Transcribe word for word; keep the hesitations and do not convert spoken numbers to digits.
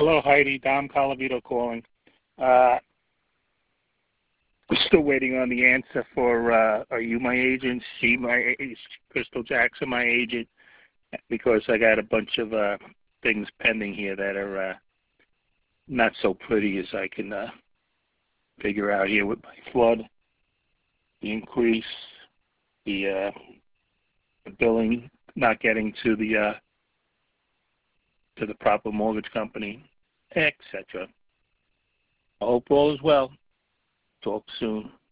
Hello, Heidi. Dom Calavito calling. Uh, we're still waiting on the answer for, uh, are you my agent? She my agent? Crystal Jackson my agent? Because I got a bunch of uh, things pending here that are uh, not so pretty as I can uh, figure out here with my flood, the increase, the, uh, the billing not getting to the uh, to the proper mortgage company, et cetera. I hope all is well. Talk soon.